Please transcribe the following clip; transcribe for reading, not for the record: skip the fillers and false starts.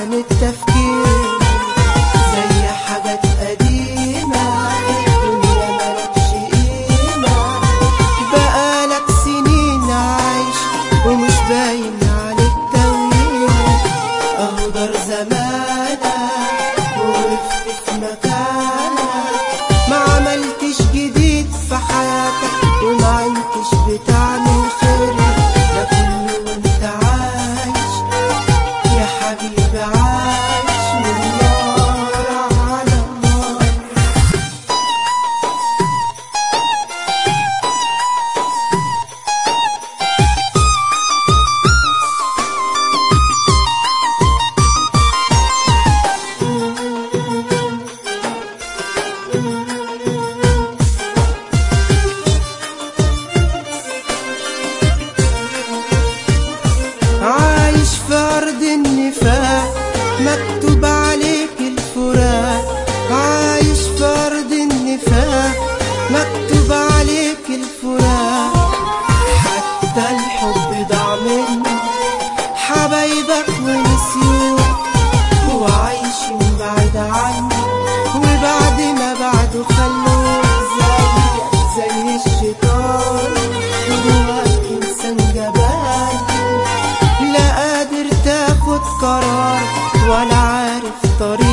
عن التفكير زي حاجات قديمة، الدنيا ملكش قيمة، بقالك سنين عايش ومش باين عليك تويل. اهو دار زمانك ووقفت في مكانك، ما عملتش جديد في حياتك وما عدتش بتعمل خير، ده كله وانت عايش يا حبيبي، عايش من نار على نار. عايش في أرض النفاق مكتوب عليك الفراق، عايش في أرض النفاق مكتوب عليك الفراق، حتى الحب ضاع منك، حبايبك ونسيوك وعايشين بعيد عنك، وبعد ما بعده خلوك زي الشيطان، جواك إنسان جبان لا قادر تاخد قرار ولا عارف طريق.